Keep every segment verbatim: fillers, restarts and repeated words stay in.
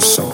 محسان.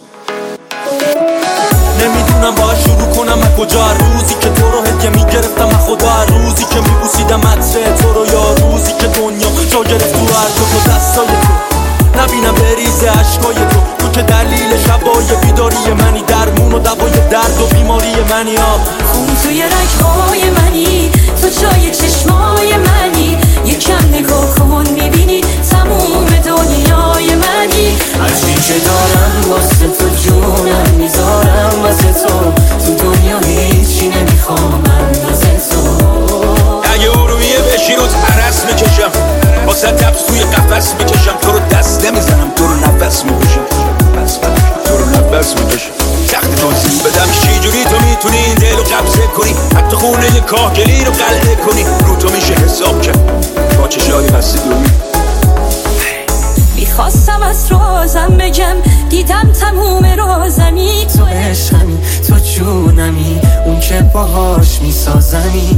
نمیدونم باید شروع کنم از کجا، روزی که تو رو هدیه میگرفتم از خدا، روزی که میبوسیدم عطر تو رو، یا روزی که دنیا جا گرفت تو هر دو تو دستای تو، نبینم بریزه عشقای تو. تو که دلیل شبای بیداری منی، درمون و دوای درد و بیماری منی. ها خون توی رگهای منی، تو جای چشمای منی، یکم نگاه کن میبینی تموم دنیای منی. هرچی که دارم واسه تو جونم میذارم واسه تو، تو دنیا هیچی نمیخوام اندازه تو. اگه ارویه بشی رو ترس میکشم، واسه تبس توی قفس میکشم، تو رو دست نمیزنم، تو رو نفس میکشم، تو رو نفس میکشم. سخت توضیح بدم چی جوری تو میتونی این دل رو قبضه کنی، حتی خونه کاهگلی رو قلعه کنی، رو تو میشه حساب کرد با چشای بسته دوی. میخواستم از رازم بگم، دیدم تموم رازمی، تو عشقمی، تو جونمی، اون که باهاش میسازمی.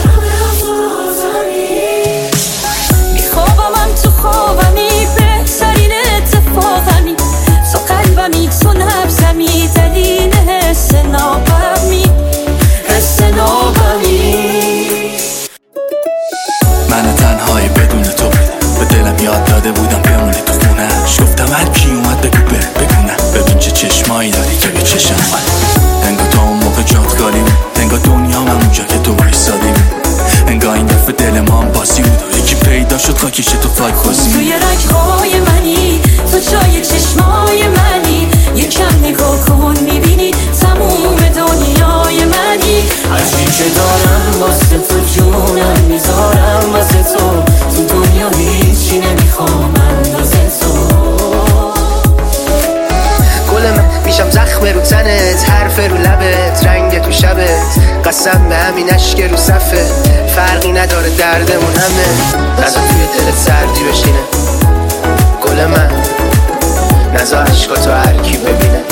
میخوابمم تو خوابمی، بهترین اتفاقمی، تو قلبمی، تو نبزمی، دلیل حس نابمی، حس نابمی. من تنهایی بدون تو به دلم یاد داده بودم بمونه تو خونه، گفتم هر کی اومد بگو بره بگونه، ببین چه چشمایی داری تو به چشم من. انگار تا اون موقع جات خالی بود، انگار دنیا من اونجا که تو وایسادی بود، انگار این دفعه دل ما هم باسی بود، یکی پیدا شد خاکیش تو فاک خواستی. توی رگهای منی، تو جای چشمای منی، یکم نگاه کن میبینی تموم دنیای منی. هرچی که دارم واسه تو جونم میذارم واسه تو، تو دنیا هیچی نمیخوام اندازه تو. گل من میشم زخم رو تنت، حرف رو لبت، رنگ تو شبت، قسم به همین عشق رو صفه، فرقی نداره دردمون همه، نزا توی دلت سردی بشینه. گل من نزا عشقاتو هر کی ببینه.